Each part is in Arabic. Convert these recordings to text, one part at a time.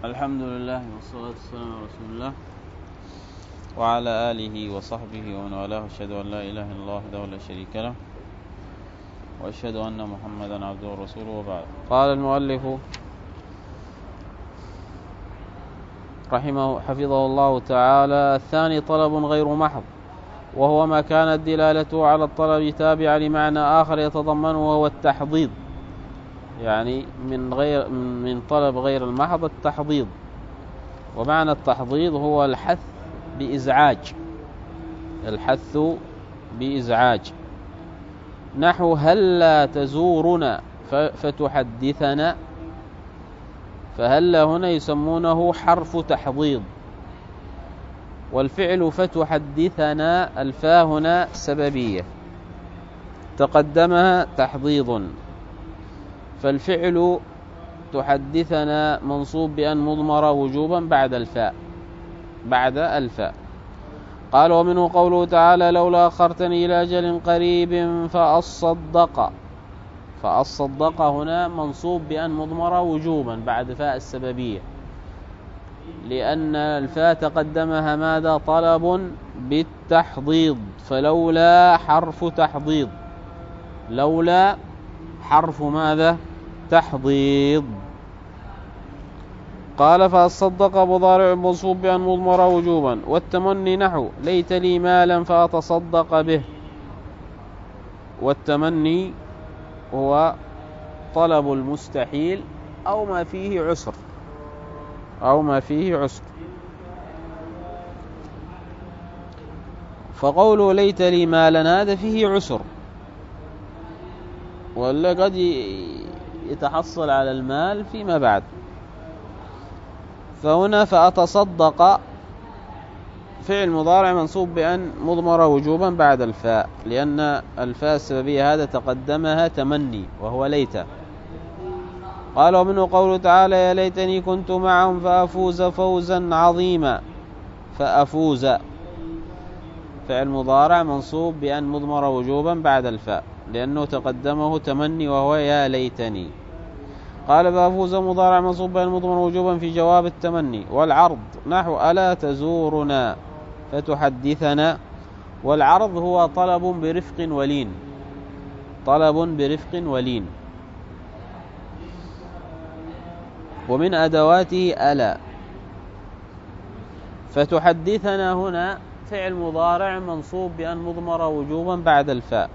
الحمد لله والصلاة والسلام على رسول الله وعلى آله وصحبه ومن والاه. أشهد أن لا إله إلا الله وحده لا شريك له وأشهد أن محمدا عبده ورسوله وبعد. قال المؤلف حفظه الله تعالى: الثاني طلب غير محض، وهو ما كانت دلالته على الطلب تابعة لمعنى آخر يتضمنه وهو التحضيض، يعني من طلب غير المحض التحضيض. ومعنى التحضيض هو الحث بإزعاج، نحو هلا تزورنا فتحدثنا، فهلا هنا يسمونه حرف تحضيض. والفعل فتحدثنا الفاء هنا سببية تقدمها تحضيض، فالفعل تحدثنا منصوب بأن مضمر وجوبا بعد الفاء. قال: ومنه قوله تعالى: لولا أخرتني إلى أجل قريب فأصدق هنا منصوب بأن مضمر وجوبا بعد فاء السببية، لأن الفاء تقدمها ماذا؟ طلب بالتحضيض، فلولا حرف تحضيض، لولا حرف ماذا؟ تحضيض. قال: فأصدق مضارع منصوب بأن مضمر وجوبا. والتمني نحو ليت لي مالا فأتصدق به. والتمني هو طلب المستحيل أو ما فيه عسر. فقوله ليت لي مالا هذا فيه عسر، ولا قد يتحصل على المال فيما بعد. فهنا فأتصدق فعل مضارع منصوب بأن مضمر وجوبا بعد الفاء، لأن الفاء السببية هذا تقدمها تمني وهو ليت. قال: ومنه قوله تعالى: يا ليتني كنت معهم فأفوز فوزا عظيما. فأفوز فعل مضارع منصوب بأن مضمر وجوبا بعد الفاء، لأنه تقدمه تمني وهو يا ليتني. قال: فأفوز مضارع منصوب بأن مضمر وجوبا في جواب التمني. والعرض نحو ألا تزورنا فتحدثنا. والعرض هو طلب برفق ولين، ومن أدواته ألا. فتحدثنا هنا فعل مضارع منصوب بأن مضمر وجوبا بعد الفاء،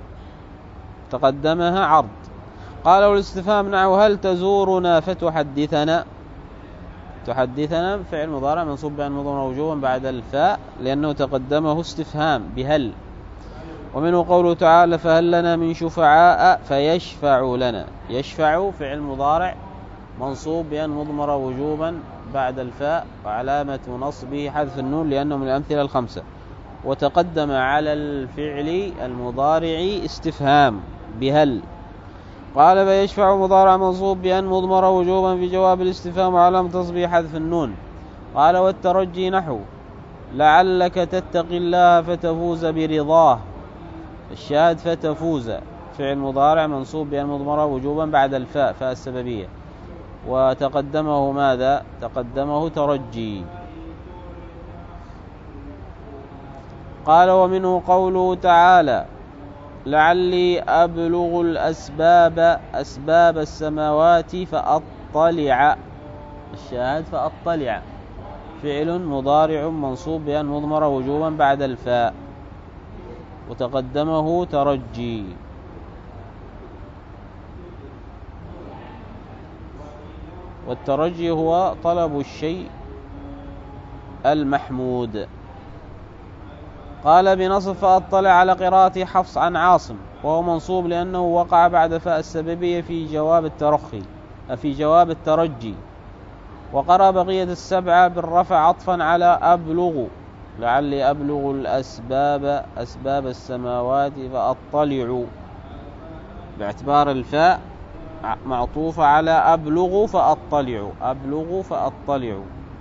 تقدمها عرض. قال: والاستفهام نحو هل تزورنا فتحدثنا. تحدثنا فعل مضارع منصوب بأن مضمر وجوبا بعد الفاء، لأنه تقدمه استفهام بهل. ومنه قوله تعالى: فهل لنا من شفعاء فيشفعوا لنا. يشفع فعل مضارع منصوب بأن مضمر وجوبا بعد الفاء، وعلامة نصبه حذف النون لأنه من الأمثلة الخمسة. وتقدم على الفعل المضارع استفهام بهل. قال: فيشفع مضارع منصوب بأن مضمر وجوبا في جواب الاستفهام، وعلامة نصبه حذف النون. قال: والترجي نحو لعلك تتقي الله فتفوز برضاه. الشاهد فتفوز فعل مضارع منصوب بأن مضمر وجوبا بعد الفاء، فاء السببية، وتقدمه ماذا؟ تقدمه ترجي. قال: ومنه قوله تعالى: لعلي أبلغ أسباب السماوات فأطلع. الشاهد فأطلع فعل مضارع منصوب بأن مضمر وجوبا بعد الفاء، وتقدمه ترجي. والترجي هو طلب الشيء المحمود. قال: بنصب فأطلع على قراءة حفص عن عاصم، وهو منصوب لأنه وقع بعد فاء السببية في جواب الترجي. وقرأ بقية السبعة بالرفع عطفا على أبلغ، لعلي أبلغ أسباب السماوات فأطلع، باعتبار الفاء معطوفة على أبلغ فأطلع،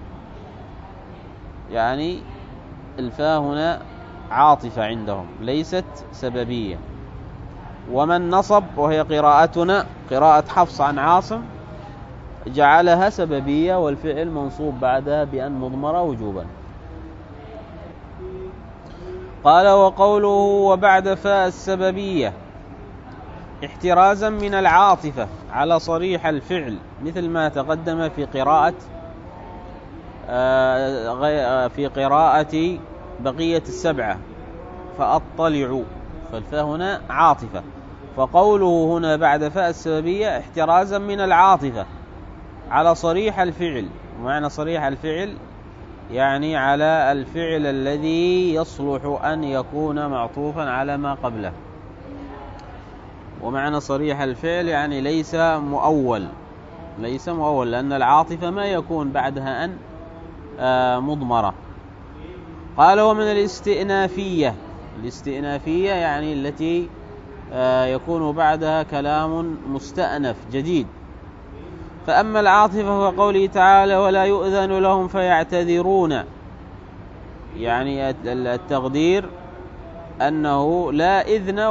يعني الفاء هنا عاطفة عندهم ليست سببية. ومن نصب وهي قراءتنا قراءة حفص عن عاصم جعلها سببية والفعل منصوب بعدها بأن مضمرة وجوبا. قال وقوله وبعد فاء السببية احترازا من العاطفة على صريح الفعل مثل ما تقدم في قراءة بقية السبعة فأطلع، فالفاء هنا عاطفة، فقوله هنا بعد فاء السببية احترازا من العاطفة على صريح الفعل. ومعنى صريح الفعل يعني على الفعل الذي يصلح أن يكون معطوفا على ما قبله. ومعنى صريح الفعل يعني ليس مؤول، لأن العاطفة ما يكون بعدها أن مضمرة. قال ومن الاستئنافية يعني التي يكون بعدها كلام مستأنف جديد. فأما العاطفة فقوله تعالى ولا يؤذن لهم فيعتذرون، يعني التقدير أنه لا إذن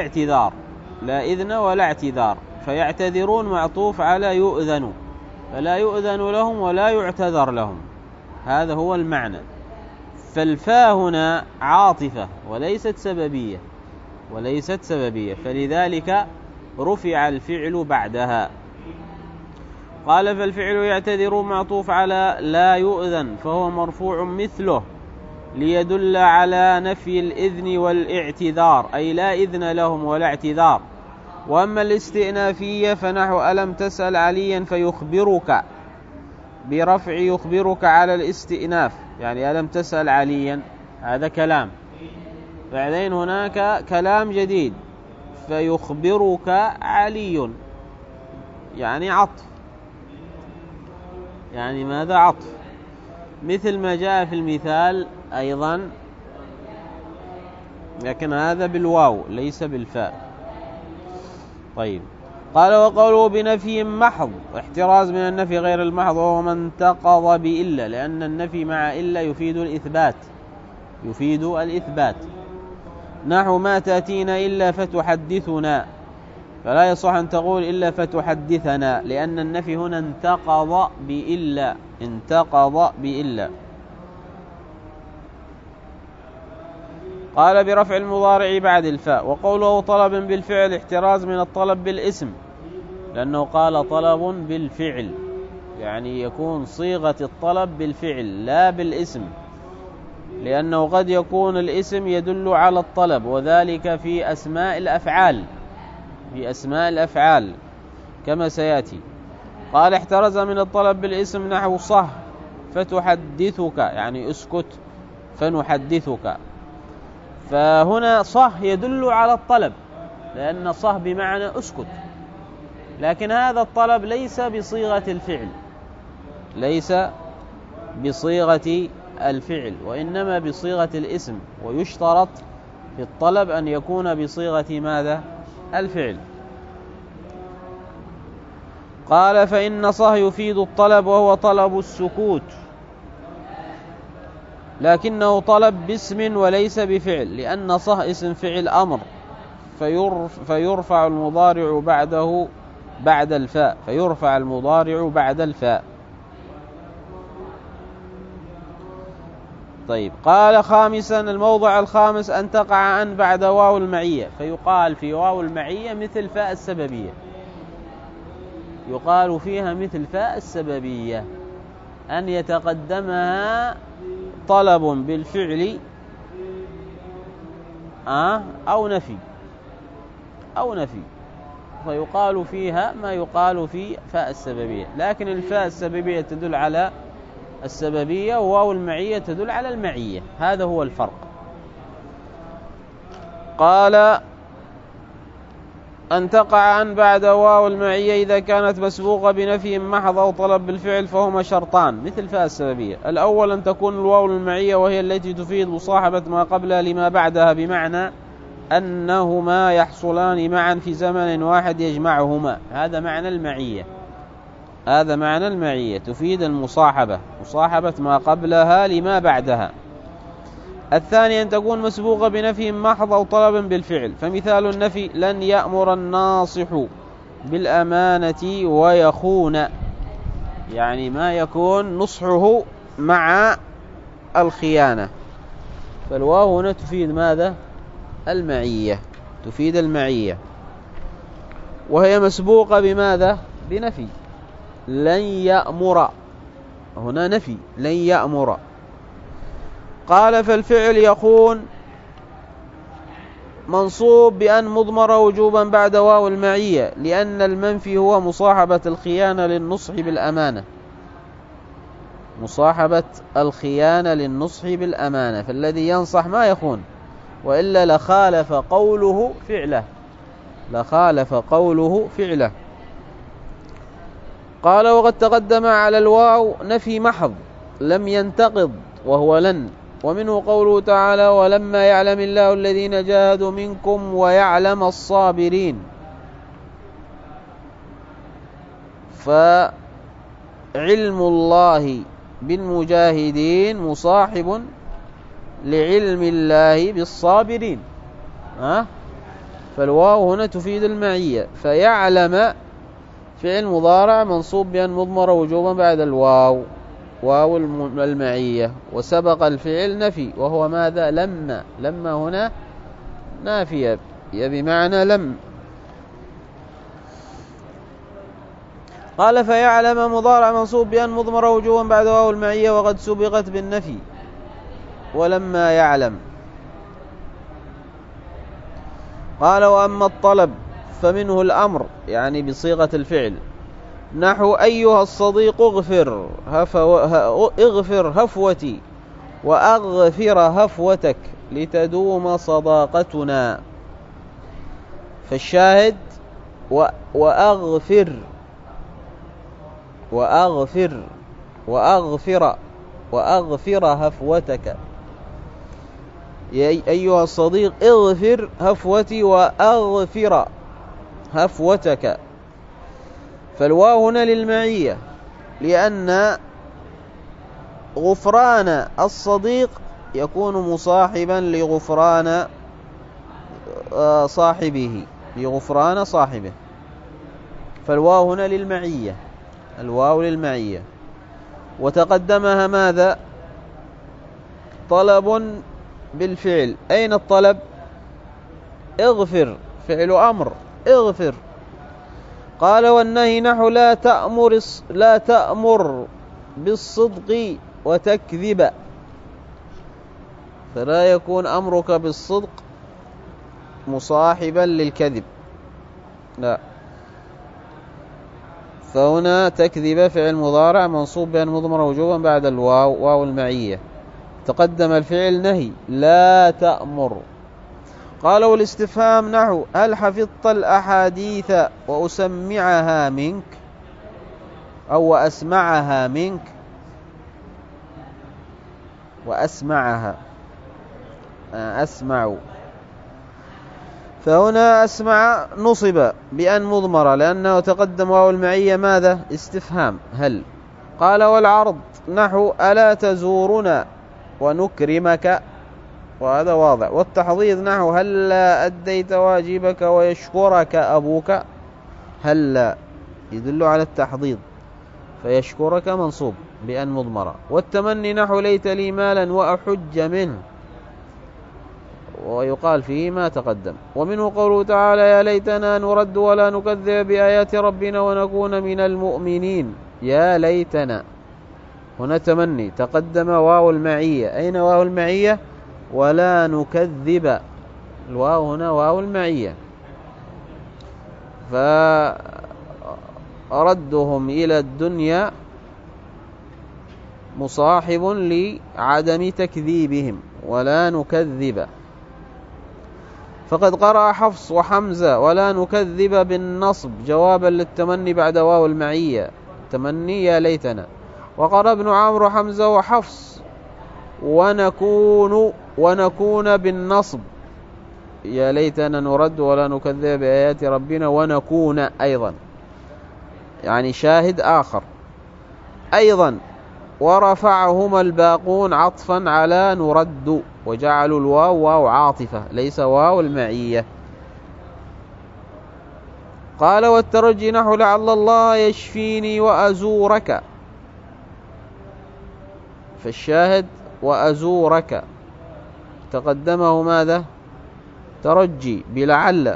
ولا اعتذار، فيعتذرون معطوف على يؤذن، فلا يؤذن لهم ولا يعتذر لهم، هذا هو المعنى. فالفاء هنا عاطفة وليست سببية، فلذلك رفع الفعل بعدها. قال فالفعل يعتذر معطوف على لا يؤذن فهو مرفوع مثله ليدل على نفي الإذن والاعتذار، أي لا إذن لهم ولا اعتذار. وأما الاستئنافية فنحو ألم تسأل عليا فيخبرك برفع يخبرك على الاستئناف، يعني ألم تسأل عليا هذا كلام، بعدين هناك كلام جديد فيخبرك علي، يعني عطف، يعني ماذا عطف، مثل ما جاء في المثال أيضا، لكن هذا بالواو ليس بالفاء. طيب قال وقوله بنفي محض احتراز من النفي غير المحض وهو من انتقض بإلا، لأن النفي مع إلا يفيد الإثبات. نحو ما تأتينا إلا فتحدثنا، فلا يصح أن تقول إلا فتحدثنا، لأن النفي هنا انتقض بإلا. قال برفع المضارع بعد الفاء. وقوله طلب بالفعل احتراز من الطلب بالاسم، لأنه قال طلب بالفعل، يعني يكون صيغة الطلب بالفعل لا بالاسم، لأنه قد يكون الاسم يدل على الطلب، وذلك في أسماء الأفعال كما سيأتي. قال احترز من الطلب بالاسم نحو صح فتحدثك، يعني اسكت فنحدثك، فهنا صح يدل على الطلب، لأن صح بمعنى اسكت، لكن هذا الطلب ليس بصيغة الفعل وإنما بصيغة الاسم، ويشترط في الطلب أن يكون بصيغة ماذا؟ الفعل. قال فإن صح يفيد الطلب وهو طلب السكوت، لكنه طلب باسم وليس بفعل، لأن صح اسم فعل أمر فيرفع المضارع بعد الفاء. طيب قال خامسا الموضع الخامس أن تقع أن بعد واو المعية، فيقال في واو المعية مثل فاء السببية، يقال فيها مثل فاء السببية أن يتقدمها طلب بالفعل أو نفي، فيقال فيها ما يقال في فاء السببية، لكن الفاء السببية تدل على السببية وواو المعية تدل على المعية، هذا هو الفرق. قال أن تقع عن بعد واو المعية إذا كانت مسبوقة بنفي محض أو طلب بالفعل فهما شرطان مثل فاء السببية. الأول أن تكون الواو المعية وهي التي تفيد مصاحبة ما قبلها لما بعدها، بمعنى أنهما يحصلان معا في زمن واحد يجمعهما، هذا معنى المعية تفيد المصاحبة، مصاحبة ما قبلها لما بعدها. الثاني أن تكون مسبوقة بنفي محض أو طلب بالفعل، فمثال النفي لن يأمر الناصح بالأمانة ويخون، يعني ما يكون نصحه مع الخيانة. فالواو هنا تفيد ماذا؟ المعية، تفيد المعية، وهي مسبوقة بماذا؟ بنفي. لن يأمر، هنا نفي لن يأمر. قال فالفعل يكون منصوب بأن مضمر وجوبا بعد واو المعية، لأن المنفي هو مصاحبة الخيانة للنصح بالأمانة، مصاحبة الخيانة للنصح بالأمانة، فالذي ينصح ما يخون، وإلا لخالف قوله فعله، لخالف قوله فعله. قال وقد تقدم على الواو نفي محض لم ينتقض وهو لن، ومنه قوله تعالى ولما يعلم الله الذين جاهدوا منكم ويعلم الصابرين. فعلم الله بالمجاهدين مصاحب لعلم الله بالصابرين. فالواو هنا تفيد المعية. فيعلم فعل مضارع منصوب بأن مضمر وجوبا بعد الواو، واو المعية، وسبق الفعل نفي وهو ماذا؟ لما. لما هنا نافية بمعنى لم. قال فيعلم مضارع منصوب بأن مضمر وجوبا بعد واو المعية وقد سبقت بالنفي. ولما يعلم. قال وأما الطلب فمنه الأمر يعني بصيغة الفعل، نحو أيها الصديق اغفر هفوتي وأغفر هفوتك لتدوم صداقتنا. فالشاهد وأغفر هفوتك، يا أيها الصديق اغفر هفوتي وأغفر هفوتك. فالواو هنا للمعية، لأن غفران الصديق يكون مصاحبا لغفران صاحبه، لغفران صاحبه. فالواو هنا للمعية، الواو للمعية. وتقدمها ماذا؟ طلب بالفعل. أين الطلب؟ اغفر، فعل أمر، اغفر. قال والنهي نحو لا تأمر بالصدق وتكذب، فلا يكون أمرك بالصدق مصاحبا للكذب، لا. فهنا تكذب فعل مضارع منصوب بأن مضمر وجوبا بعد الواو، واو المعية. تقدم الفعل نهي لا تأمر. قال والاستفهام نحو هل حفظت الأحاديث وأسمعها منك أو وأسمعها منك، وأسمعها أسمع. فهنا أسمع نصب بأن مضمرة لأنه تقدم واو المعية ماذا؟ استفهام هل. قال والعرض نحو ألا تزورنا ونكرمك، وهذا واضح. والتحضيض نحو هلا أديت واجبك ويشكرك أبوك، هلا يدل على التحضيض، فيشكرك منصوب بأن مضمرة. والتمني نحو ليت لي مالا وأحج منه، ويقال فيه ما تقدم. ومنه قوله تعالى يا ليتنا نرد ولا نكذب بآيات ربنا ونكون من المؤمنين. يا ليتنا هنا تمني، تقدم واو المعية. أين واو المعية؟ ولا نكذب، الواو هنا واو المعية. فردهم إلى الدنيا مصاحب لعدم تكذيبهم، ولا نكذب. فقد قرأ حفص وحمزة ولا نكذب بالنصب جوابا للتمني بعد واو المعية، تمني يا ليتنا. وقرأ ابن عمرو حمزة وحفص ونكون بالنصب يا ليتنا نرد ولا نكذب بآيات ربنا ونكون أيضا، يعني شاهد آخر أيضا. ورفعهما الباقون عطفا على نرد، وجعلوا الواو واو عاطفة ليس واو المعية. قال والترجي نحو لعل الله يشفيني وأزورك، فالشاهد وأزورك تقدمه ماذا؟ ترجي بلعل،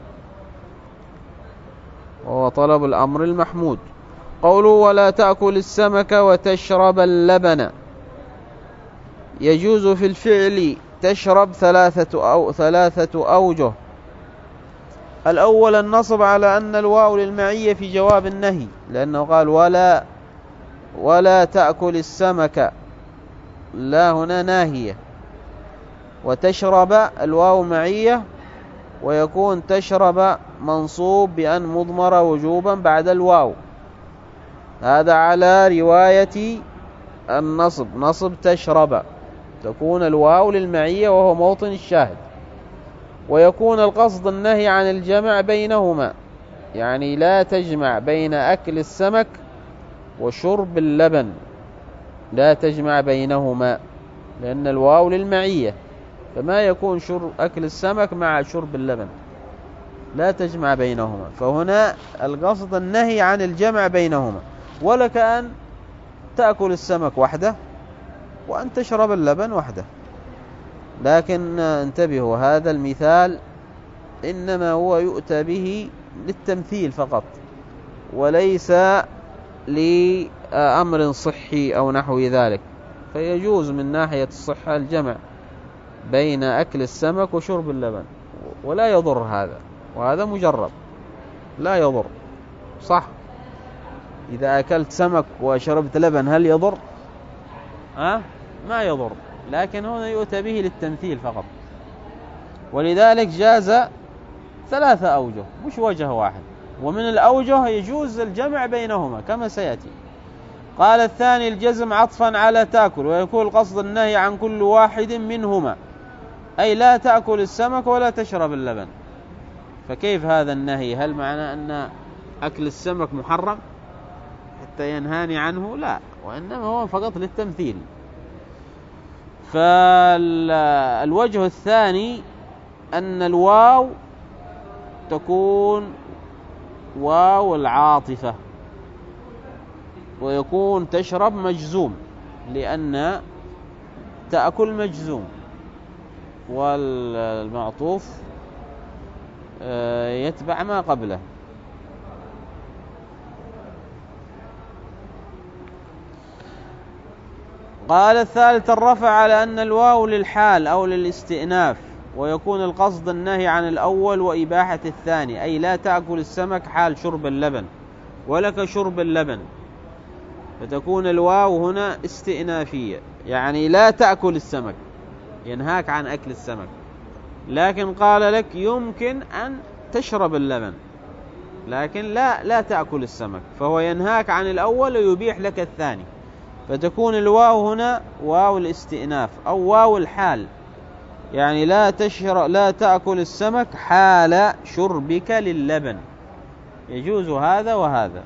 وهو طلب الأمر المحمود. قوله ولا تأكل السمك وتشرب اللبن، يجوز في الفعل تشرب ثلاثة أوجه. الأول النصب على أن الواو للمعية في جواب النهي، لأنه قال ولا تأكل السمك، لا هنا ناهية، وتشرب الواو معية، ويكون تشرب منصوب بأن مضمر وجوبا بعد الواو. هذا على رواية النصب، نصب تشرب، تكون الواو للمعية وهو موطن الشاهد. ويكون القصد النهي عن الجمع بينهما، يعني لا تجمع بين أكل السمك وشرب اللبن، لا تجمع بينهما، لأن الواو للمعية، فما يكون أكل السمك مع شرب اللبن، لا تجمع بينهما. فهنا القصد النهي عن الجمع بينهما. ولك أن تأكل السمك وحده وأن تشرب اللبن وحده، لكن انتبهوا، هذا المثال إنما هو يؤتى به للتمثيل فقط، وليس لأمر صحي أو نحو ذلك. فيجوز من ناحية الصحة الجمع بين أكل السمك وشرب اللبن، ولا يضر هذا، وهذا مجرب لا يضر. صح، إذا أكلت سمك وشربت لبن هل يضر؟ ما يضر، لكن هنا يؤتى به للتمثيل فقط. ولذلك جاز 3 أوجه مش وجه واحد، ومن الأوجه يجوز الجمع بينهما كما سيأتي. قال الثاني الجزم عطفا على تأكل، ويكون القصد النهي عن كل واحد منهما، أي لا تأكل السمك ولا تشرب اللبن. فكيف هذا النهي؟ هل معنى أن أكل السمك محرم حتى ينهاني عنه؟ لا، وإنما هو فقط للتمثيل. فالوجه الثاني أن الواو تكون واو العاطفة، ويكون تشرب مجزوم، لأن تأكل مجزوم، والمعطوف يتبع ما قبله. قال الثالث الرفع على أن الواو للحال أو للاستئناف، ويكون القصد النهي عن الأول وإباحة الثاني، أي لا تأكل السمك حال شرب اللبن، ولك شرب اللبن، فتكون الواو هنا استئنافية، يعني لا تأكل السمك، ينهاك عن أكل السمك، لكن قال لك يمكن أن تشرب اللبن، لكن لا تأكل السمك، فهو ينهاك عن الأول ويبيح لك الثاني، فتكون الواو هنا واو الاستئناف أو واو الحال، يعني لا تأكل السمك حال شربك للبن، يجوز هذا وهذا.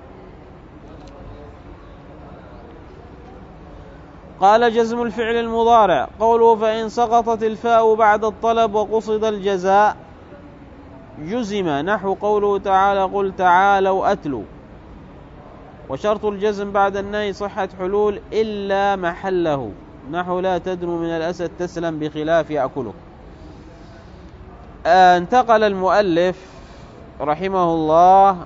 قال جزم الفعل المضارع، قوله فإن سقطت الفاء بعد الطلب وقصد الجزاء جزم، نحو قوله تعالى قل تعالوا أتلوا. وشرط الجزم بعد النهي صحة حلول إلا محله، نحو لا تدنو من الأسد تسلم بخلاف يأكلك. انتقل المؤلف رحمه الله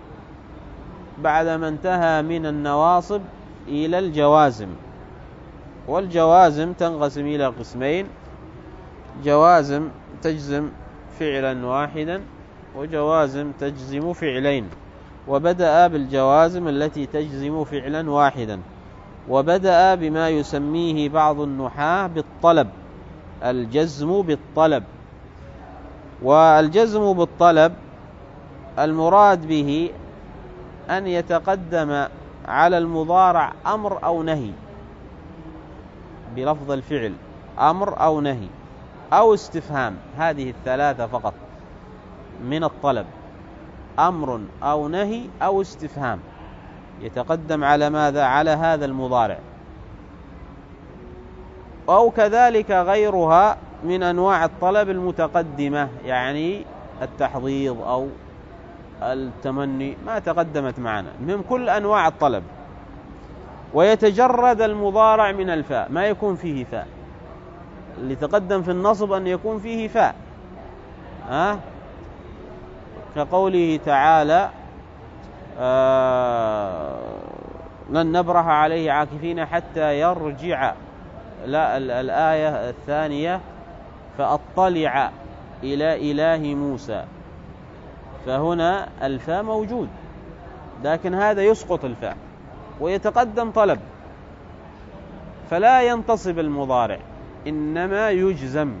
بعدما انتهى من النواصب إلى الجوازم. والجوازم تنقسم إلى قسمين: جوازم تجزم فعلا واحدا، وجوازم تجزم فعلين. وبدأ بالجوازم التي تجزم فعلا واحدا، وبدأ بما يسميه بعض النحاة بالطلب، الجزم بالطلب. والجزم بالطلب المراد به أن يتقدم على المضارع أمر أو نهي بلفظ الفعل، أمر أو نهي أو استفهام، هذه الثلاثة فقط من الطلب: أمر أو نهي أو استفهام، يتقدم على ماذا؟ على هذا المضارع. أو كذلك غيرها من أنواع الطلب المتقدمة، يعني التحضيض أو التمني ما تقدمت معنا، من كل أنواع الطلب. ويتجرد المضارع من الفاء، ما يكون فيه فاء. اللي تقدم في النصب أن يكون فيه فاء، كقوله تعالى لن نبرح عليه عاكفين حتى يرجع. لا، الآية الثانية فأطلع إلى إله موسى، فهنا الفاء موجود، لكن هذا يسقط الفاء ويتقدم طلب، فلا ينتصب المضارع، إنما يجزم،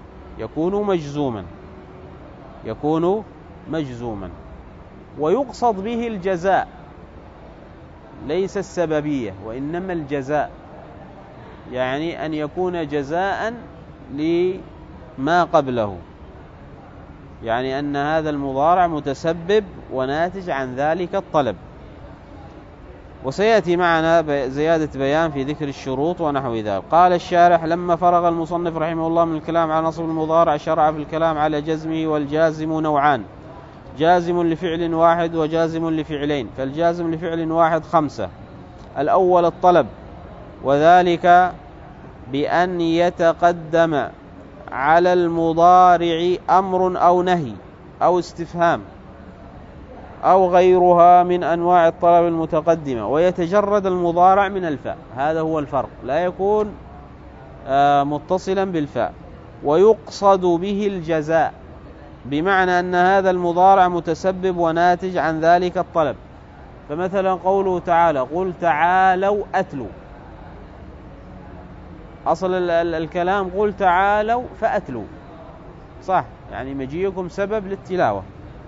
يكون مجزوما، ويقصد به الجزاء، ليس السببية وإنما الجزاء، يعني أن يكون جزاء لما قبله، يعني أن هذا المضارع متسبب وناتج عن ذلك الطلب. وسيأتي معنا زيادة بيان في ذكر الشروط ونحو ذلك. قال الشارح: لما فرغ المصنف رحمه الله من الكلام على نصب المضارع شرع في الكلام على جزمه، والجازم نوعان: جازم لفعل واحد وجازم لفعلين. فالجازم لفعل واحد 5: الأول الطلب، وذلك بأن يتقدم على المضارع أمر أو نهي أو استفهام أو غيرها من أنواع الطلب المتقدمة، ويتجرد المضارع من الفاء. هذا هو الفرق، لا يكون متصلا بالفاء. ويقصد به الجزاء، بمعنى أن هذا المضارع متسبب وناتج عن ذلك الطلب. فمثلا قوله تعالى: قل تعالوا أتلوا، أصل الكلام قل تعالوا فأتلوا، صح، يعني مجيئكم سبب للتلاوة،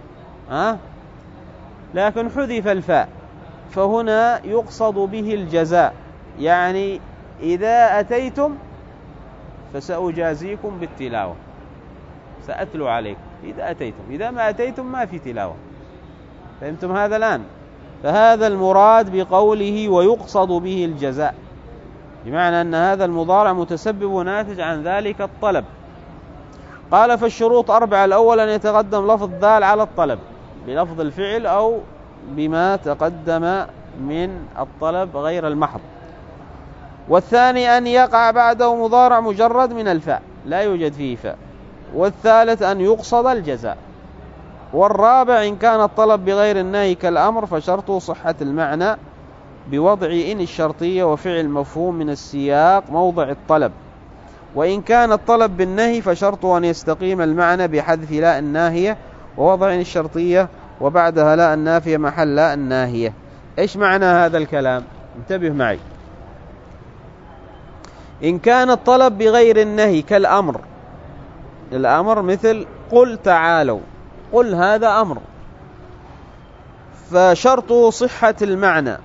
لكن حذف الفاء، فهنا يقصد به الجزاء، يعني إذا أتيتم فسأجازيكم بالتلاوة، سأتلو عليكم إذا أتيتم، إذا ما أتيتم ما في تلاوة. فهمتم هذا الآن؟ فهذا المراد بقوله ويقصد به الجزاء، بمعنى أن هذا المضارع متسبب وناتج عن ذلك الطلب. قال: فالشروط 4: الأول أن يتقدم لفظ دال على الطلب بلفظ الفعل أو بما تقدم من الطلب غير المحض. والثاني أن يقع بعده مضارع مجرد من الفاء لا يوجد فيه فاء. والثالث أن يقصد الجزاء. والرابع إن كان الطلب بغير النهي كالأمر فشرطه صحة المعنى بوضع إن الشرطية وفعل مفهوم من السياق موضع الطلب. وإن كان الطلب بالنهي فشرطه أن يستقيم المعنى بحذف لا الناهية ووضع إن الشرطية وبعدها لا النافية محل لا الناهية. إيش معنى هذا الكلام؟ انتبه معي. إن كان الطلب بغير النهي كالأمر، الأمر مثل قل تعالوا، قل هذا أمر، فشرطه صحة المعنى.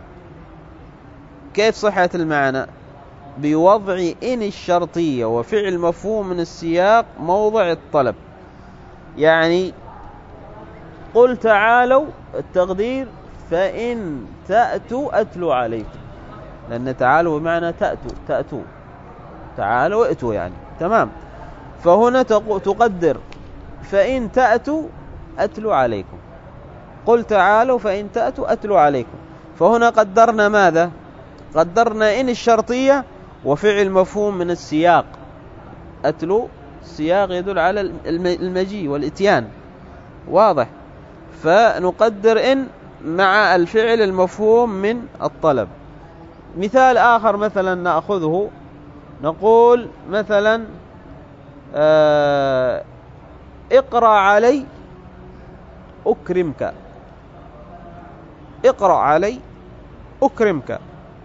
كيف صحة المعنى؟ بوضع إن الشرطية وفعل مفهوم من السياق موضع الطلب. يعني قل تعالوا التقدير فإن تأتوا أتلو عليكم، لأن تعالوا بمعنى تأتوا تعالوا ائتوا، يعني تمام. فهنا تقدر فإن تأتوا أتلو عليكم، قل تعالوا فإن تأتوا أتلو عليكم. فهنا قدرنا ماذا؟ قدرنا إن الشرطية وفعل مفهوم من السياق. أتلو السياق يدل على المجيء والإتيان، واضح. فنقدر إن مع الفعل المفهوم من الطلب. مثال آخر مثلا نأخذه، نقول مثلا اقرأ علي أكرمك، اقرأ علي أكرمك.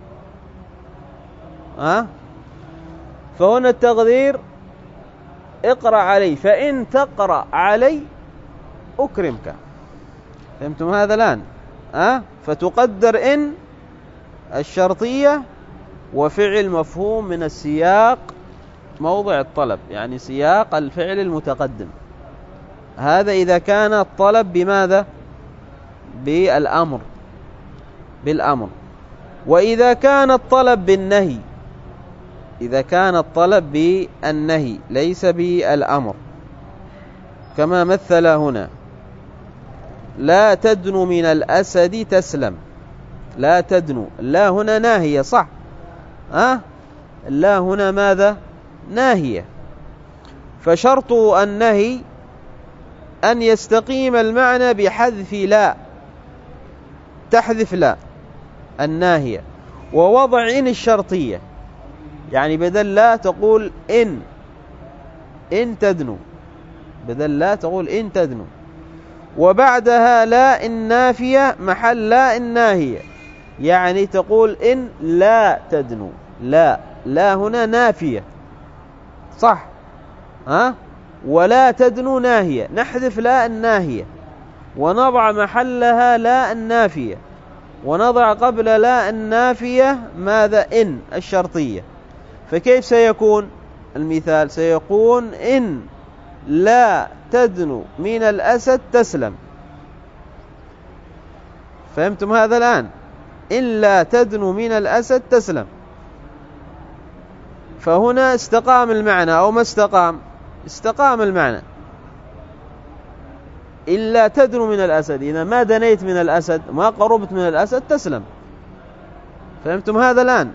فهنا التقدير اقرأ علي فإن تقرأ علي أكرمك. فهمتم هذا الآن؟ فتقدر إن الشرطية وفعل مفهوم من السياق موضع الطلب، يعني سياق الفعل المتقدم. هذا إذا كان الطلب بماذا؟ بالأمر. وإذا كان الطلب بالنهي، إذا كان الطلب بالنهي ليس بالأمر، كما مثل هنا: لا تدن من الأسد تسلم. لا تدنو، لا هنا ناهية صح؟ لا هنا ماذا؟ ناهية. فشرط النهي أن يستقيم المعنى بحذف لا، تحذف لا الناهية، ووضع إن الشرطية، يعني بدل لا تقول إن تدنو، بدل لا تقول إن تدنو، وبعدها لا النافية محل لا الناهية، يعني تقول إن لا تدنو. لا هنا نافية صح؟ ولا تدنو ناهية، نحذف لا الناهية ونضع محلها لا النافية، ونضع قبل لا النافية ماذا؟ إن الشرطية. فكيف سيكون المثال؟ سيكون إن لا تدنو من الأسد تسلم. فهمتم هذا الآن؟ إن لا تدنو من الأسد تسلم. فهنا استقام المعنى أو ما استقام؟ استقام المعنى. إلا تدنو من الأسد، إذا ما دنيت من الأسد، ما قربت من الأسد تسلم. فهمتم هذا الآن؟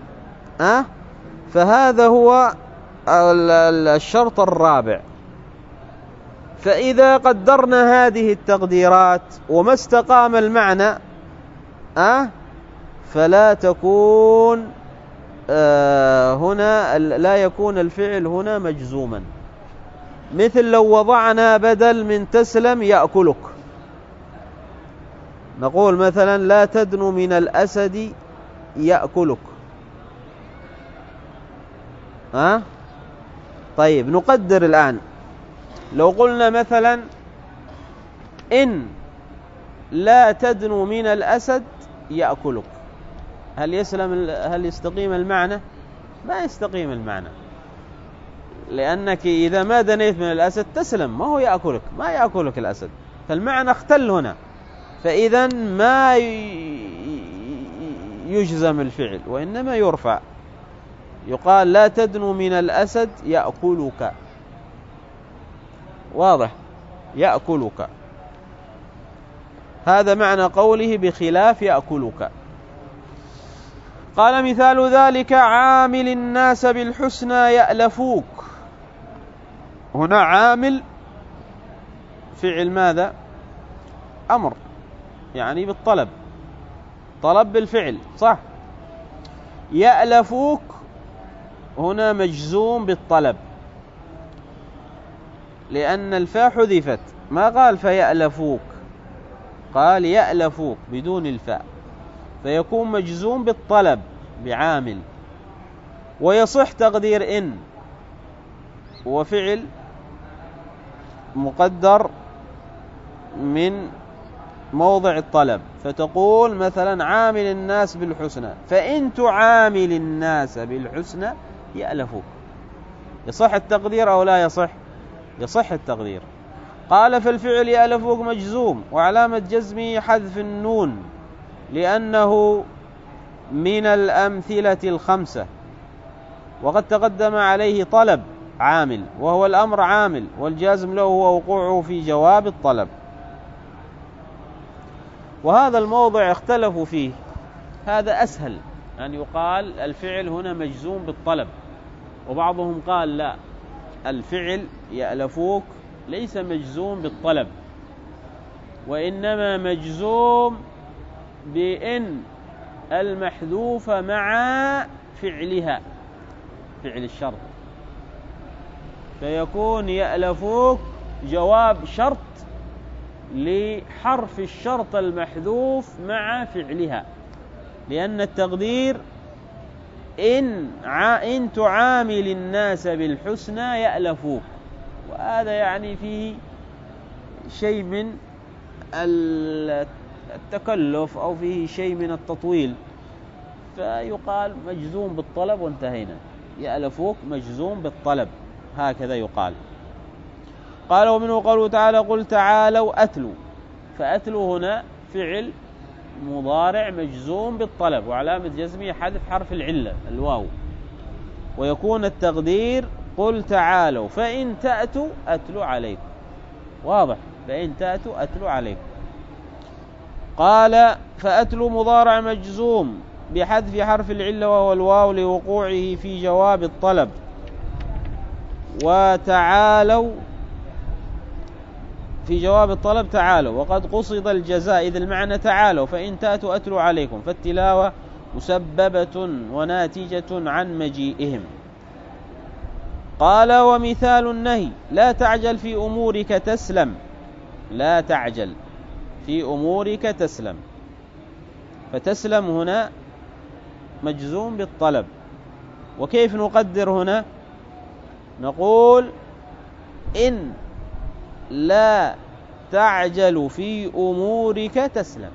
فهذا هو الشرط الرابع. فإذا قدرنا هذه التقديرات وما استقام المعنى فلا تكون هنا، لا يكون الفعل هنا مجزوما. مثل لو وضعنا بدل من تسلم يأكلك، نقول مثلا لا تدنو من الأسد يأكلك. طيب نقدر الآن، لو قلنا مثلا إن لا تدنو من الأسد يأكلك، هل يستقيم المعنى؟ ما يستقيم المعنى، لأنك إذا ما دنيت من الأسد تسلم، ما هو يأكلك، ما يأكلك الأسد، فالمعنى اختل هنا. فإذا ما يجزم الفعل وإنما يرفع، يقال لا تدنو من الأسد يأكلك. واضح؟ يأكلك، هذا معنى قوله بخلاف يأكلك. قال مثال ذلك عامل الناس بالحسنى يألفوك. هنا عامل فعل ماذا؟ أمر، يعني بالطلب، طلب بالفعل صح؟ يألفوك هنا مجزوم بالطلب، لأن الفاء حذفت، ما قال فيألفوك، قال يألفوك بدون الفاء، فيكون مجزوم بالطلب بعامل. ويصح تقدير إن وفعل مقدر من موضع الطلب، فتقول مثلا عامل الناس بالحسنى، فإن تعامل الناس بالحسنى يألفوك. يصح التقدير أو لا يصح؟ يصح التقدير. قال فالفعل يألفوك مجزوم، وعلامة جزمه حذف النون، لأنه من الأمثلة الخمسة، وقد تقدم عليه طلب عامل، وهو الأمر عامل، والجازم له هو وقوعه في جواب الطلب. وهذا الموضع اختلفوا فيه، هذا أسهل أن يقال الفعل هنا مجزوم بالطلب، وبعضهم قال لا، الفعل يألفوك ليس مجزوم بالطلب، وإنما مجزوم بإن المحذوفة مع فعلها، فعل الشرط، فيكون يألفوك جواب شرط لحرف الشرط المحذوف مع فعلها، لأن التقدير إن تعامل الناس بالحسنى يألفوك، وهذا يعني فيه شيء من التكلف أو فيه شيء من التطويل، فيقال مجزوم بالطلب وانتهينا، يألفوك مجزوم بالطلب، هكذا يقال. قال ومنه قوله تعالى قل تعالوا أتلوا، فأتلوا هنا فعل مضارع مجزوم بالطلب، وعلامة جزمه حذف حرف العلة الواو، ويكون التقدير قل تعالوا فإن تأتوا أتلوا عليكم. واضح؟ فإن تأتوا أتلوا عليكم. قال فأتلو مضارع مجزوم بحذف حرف العلة وهو الواو لوقوعه في جواب الطلب. وتعالوا في جواب الطلب تعالوا، وقد قصد الجزاء إذ المعنى تعالوا، فإن تأتوا أتلو عليكم، فالتلاوة مسببة وناتجة عن مجيئهم. قال ومثال النهي لا تعجل في أمورك تسلم، لا تعجل في أمورك تسلم، فتسلم هنا مجزوم بالطلب. وكيف نقدر هنا؟ نقول إن لا تعجل في أمورك تسلم،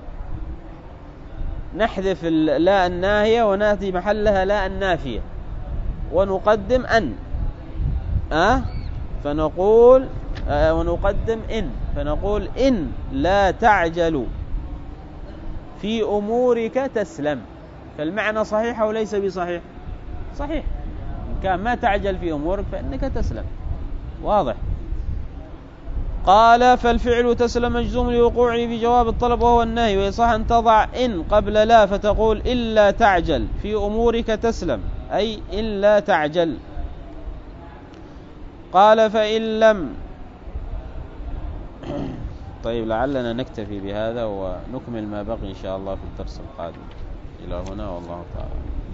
نحذف لا الناهية ونأتي محلها لا النافية ونقدم أن فنقول ونقدم إن، فنقول إن لا تعجل في أمورك تسلم. فالمعنى صحيح أو ليس بصحيح؟ صحيح، إن كان ما تعجل في أمورك فإنك تسلم، واضح. قال فالفعل تسلم مجزوم لوقوعه في جواب الطلب وهو النهي، ويصح أن تضع إن قبل لا فتقول إلا تعجل في أمورك تسلم، أي إلا تعجل. قال فإن لم طيب لعلنا نكتفي بهذا ونكمل ما بقي إن شاء الله في الدرس القادم. إلى هنا والله تعالى.